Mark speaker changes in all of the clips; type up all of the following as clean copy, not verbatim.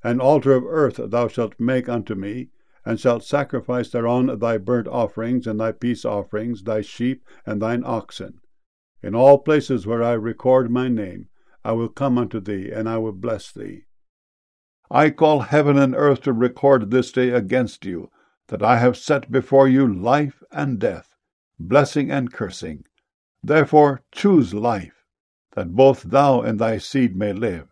Speaker 1: An altar of earth thou shalt make unto me, and shalt sacrifice thereon thy burnt offerings, and thy peace offerings, thy sheep, and thine oxen. In all places where I record my name, I will come unto thee, and I will bless thee. I call heaven and earth to record this day against you, that I have set before you life and death, blessing and cursing. Therefore choose life, that both thou and thy seed may live.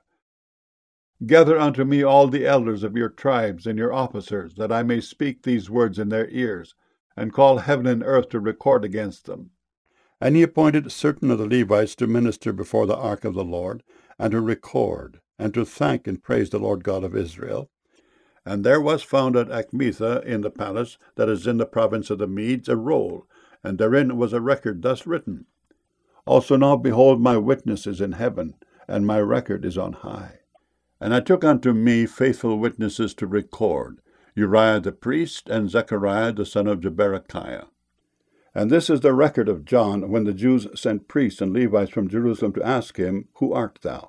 Speaker 1: Gather unto me all the elders of your tribes and your officers, that I may speak these words in their ears, and call heaven and earth to record against them. And he appointed certain of the Levites to minister before the ark of the Lord, and to record, and to thank and praise the Lord God of Israel. And there was found at Achmetha in the palace that is in the province of the Medes a roll, and therein was a record thus written, Also now behold, my witness is in heaven, and my record is on high. And I took unto me faithful witnesses to record, Uriah the priest, and Zechariah the son of Jeberechiah. And this is the record of John, when the Jews sent priests and Levites from Jerusalem to ask him, Who art thou?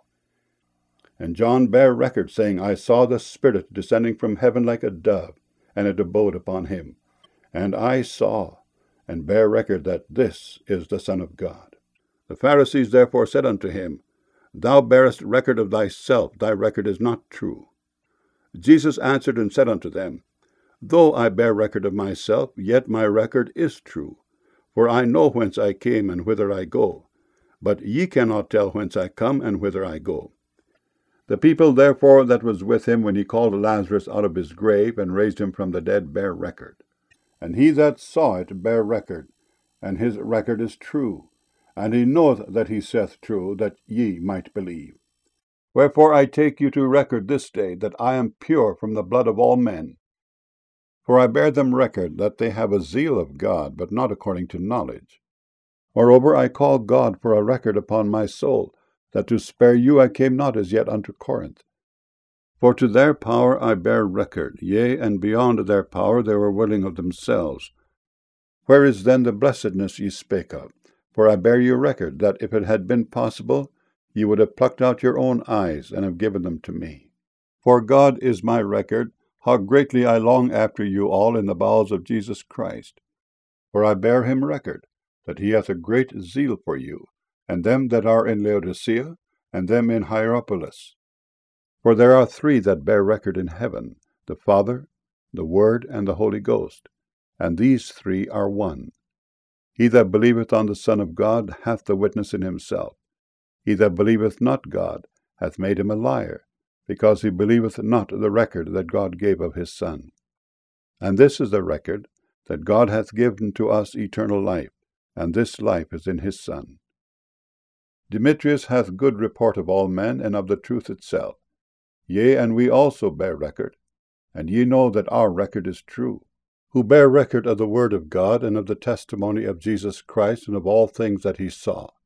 Speaker 1: And John bare record, saying, I saw the Spirit descending from heaven like a dove, and it abode upon him. And I saw, and bare record that this is the Son of God. The Pharisees therefore said unto him, Thou bearest record of thyself, thy record is not true. Jesus answered and said unto them, Though I bear record of myself, yet my record is true. For I know whence I came and whither I go. But ye cannot tell whence I come and whither I go. The people therefore that was with him when he called Lazarus out of his grave and raised him from the dead bare record. And he that saw it bare record, and his record is true. And he knoweth that he saith true, that ye might believe. Wherefore I take you to record this day, that I am pure from the blood of all men. For I bear them record that they have a zeal of God, but not according to knowledge. Moreover I call God for a record upon my soul, that to spare you I came not as yet unto Corinth. For to their power I bear record, yea, and beyond their power they were willing of themselves. Where is then the blessedness ye spake of? For I bear you record, that if it had been possible, ye would have plucked out your own eyes, and have given them to me. For God is my record, how greatly I long after you all in the bowels of Jesus Christ. For I bear him record, that he hath a great zeal for you, and them that are in Laodicea, and them in Hierapolis. For there are three that bear record in heaven, the Father, the Word, and the Holy Ghost, and these three are one. He that believeth on the Son of God hath the witness in himself. He that believeth not God hath made him a liar, because he believeth not the record that God gave of his Son. And this is the record, that God hath given to us eternal life, and this life is in his Son. Demetrius hath good report of all men, and of the truth itself. Yea, and we also bear record, and ye know that our record is true, who bear record of the word of God, and of the testimony of Jesus Christ, and of all things that he saw,